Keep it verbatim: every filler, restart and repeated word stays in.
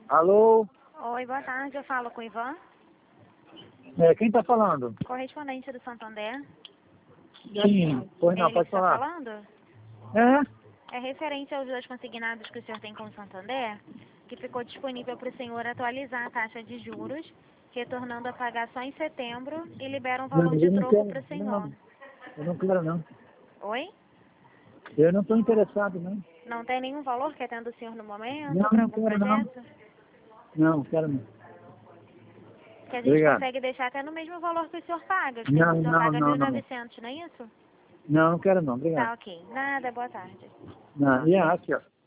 Alô? Oi, boa tarde. Eu falo com o Ivan, É, quem tá falando? correspondente do Santander. Sim, pois não, Ele pode que está falar. falando? É? É referente aos dois consignados que o senhor tem com o Santander, que ficou disponível para o senhor atualizar a taxa de juros, retornando a pagar só em setembro e libera um valor Não, de eu não troco quero, para o senhor. não. Eu não quero, não. Oi? Eu não estou interessado, não. Não tem nenhum valor que atenda o senhor no momento Não, para não algum quero, não. projeto? Não, quero não. Que a gente Obrigado. consegue deixar até no mesmo valor que o senhor paga. Acho que Não, o senhor não, paga não, mil e não. novecentos, não é isso? Não, não quero, não. Tá, Obrigado. ok. Nada, boa tarde. Não, e aqui, ó.